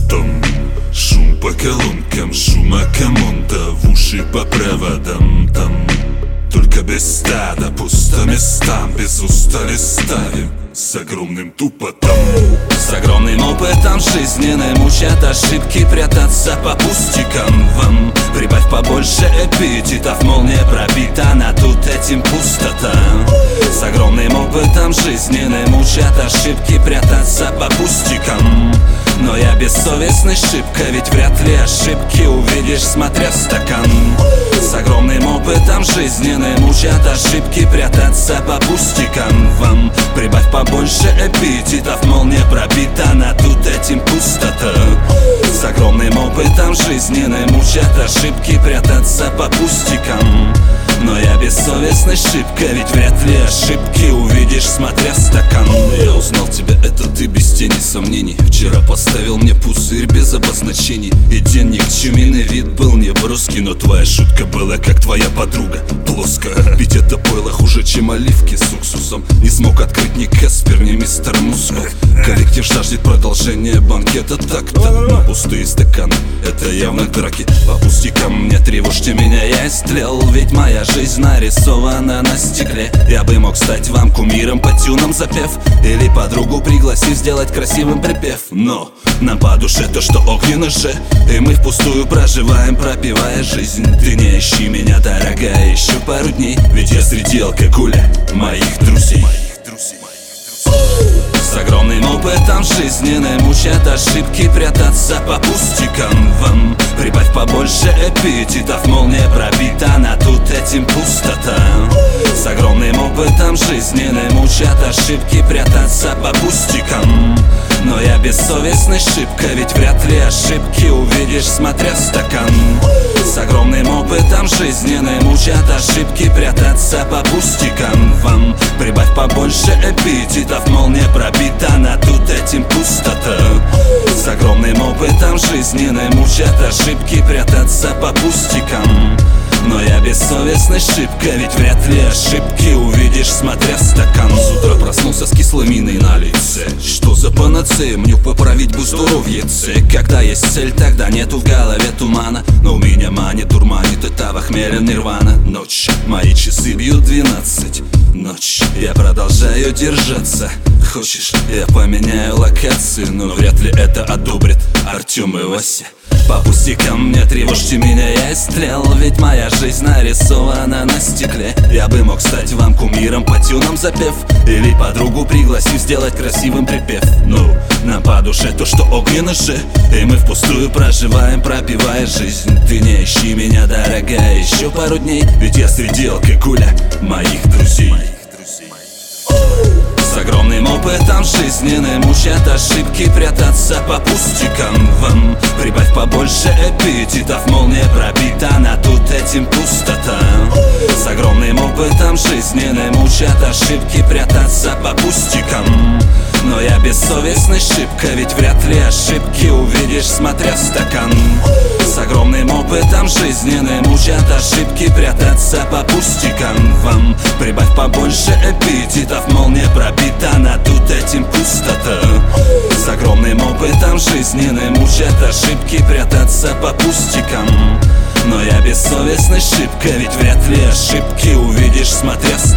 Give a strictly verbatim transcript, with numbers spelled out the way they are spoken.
пустом. Шум по колонкам, шума комонда в уши по проводам. Там только без стада, пусто местам, без устали ставим с огромным тупотом. С огромным опытом жизненным учат ошибки прятаться по пустякам. Вам прибавь побольше эпитетов, мол, не пробита на тут этим пустота. С огромным опытом жизненным учат ошибки прятаться по пустякам. Но я бессовестный шибко, ведь вряд ли ошибки увидишь, смотря в стакан. С огромным опытом жизненным учат ошибки прятаться по пустякам. Вам прибавь побольше эпитетов, мол, не пробита на тут этим пустота. С огромным опытом жизненным учат ошибки прятаться по пустякам. Но я бессовестный шибко, ведь вряд ли ошибки увидишь, смотря в стакан. Я узнал тебя, это ты без тени сомнений. Вчера поставил мне пузырь без обозначений. И день никчеменный вид был не броский, но твоя шутка была как твоя подруга, плоская. Ведь это пойло хуже, чем оливки с уксусом. Не смог открыть ни Каспер, ни мистер Мускул. Коллектив жаждет продолжения банкета так-то. Но пустые стаканы, это явно драки. По пустякам не тревожьте меня, я истлел. Ведь моя жизнь нарисована на стекле. Я бы мог стать вам кумиром по тюнам запев, или подругу пригласив сделать красивым припев. Но нам по душе то, что огненно же, и мы впустую проживаем, пропивая жизнь. Ты не ищи меня, дорогая, еще пару дней, ведь я среди алкоголя моих друзей. С огромным опытом жизненным учат ошибки прятаться по пустякам. Вам прибавь побольше эпитетов, мол, не пробита на тут этим пустота. С огромным опытом жизненным учат ошибки прятаться по пустякам. Но я бессовестный шибко, ведь вряд ли ошибки увидишь, смотря в стакан. С огромным опытом жизненным учат ошибки прятаться по пустякам. Вам прибавь побольше эпитетов, мол, не пробита на тут этим пустота. С огромным опытом жизненным учат ошибки прятаться по пустякам. Но я бессовестный шибко, ведь вряд ли ошибки увидишь, смотря в стакан. С утра проснулся с кислой миной на лице. Что за панацея, мне поправить бы здоровьице. Когда есть цель, тогда нету в голове тумана. Но у меня манит, дурманит, это вахмелен нирвана. Ночь, мои часы бьют двенадцать. Ночь, я продолжаю держаться. Хочешь, я поменяю локацию, но вряд ли это одобрит Артем и Вася. По пустякам не тревожьте меня, я истлел. Ведь моя жизнь нарисована на стекле. Я бы мог стать вам кумиром по тюнам запев, или подругу пригласив сделать красивым припев. Ну, нам по душе то, что огненно же, и мы впустую проживаем, пропивая жизнь. Ты не ищи меня, дорогая, еще пару дней, ведь я среди алкоголя моих друзей. С огромным опытом жизненным учат ошибки прятаться по пустякам. Вам прибавь побольше эпитетов, мол, не пробита на тут этим пустота. С огромным опытом жизненным учат ошибки прятаться по пустякам. Но я бессовестный шибко, ведь вряд ли ошибки увидишь, смотря в стакан. С огромным опытом жизненным учат ошибки прятаться по пустякам. Вам прибавь побольше эпитетов, мол, не пробита на тут этим пустота. С огромным опытом жизненным учат ошибки прятаться по пустякам. Но я бессовестный шибко, ведь вряд ли ошибки увидишь, смотря в стакан.